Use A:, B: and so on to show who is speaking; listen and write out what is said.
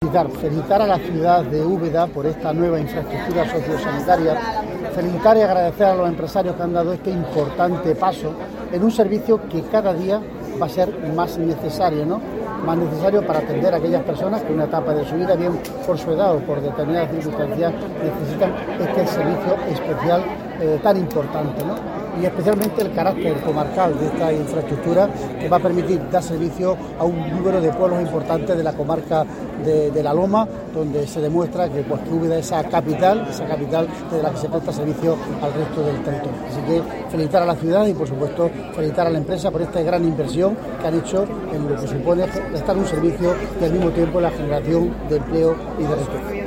A: felicitar a la ciudad de Úbeda por esta nueva infraestructura sociosanitaria, felicitar y agradecer a los empresarios que han dado este importante paso en un servicio que cada día va a ser más necesario, ¿no? Más necesario para atender a aquellas personas que en una etapa de su vida, bien por su edad o por determinadas circunstancias, necesitan este servicio especial tan importante, ¿no? Y especialmente el carácter comarcal de esta infraestructura, que va a permitir dar servicio a un número de pueblos importantes de la comarca de La Loma, donde se demuestra que Úbeda es esa capital de la que se presta servicio al resto del territorio. Así que felicitar a la ciudad y, por supuesto, felicitar a la empresa por esta gran inversión que han hecho en lo que supone prestar un servicio y al mismo tiempo la generación de empleo y de riqueza.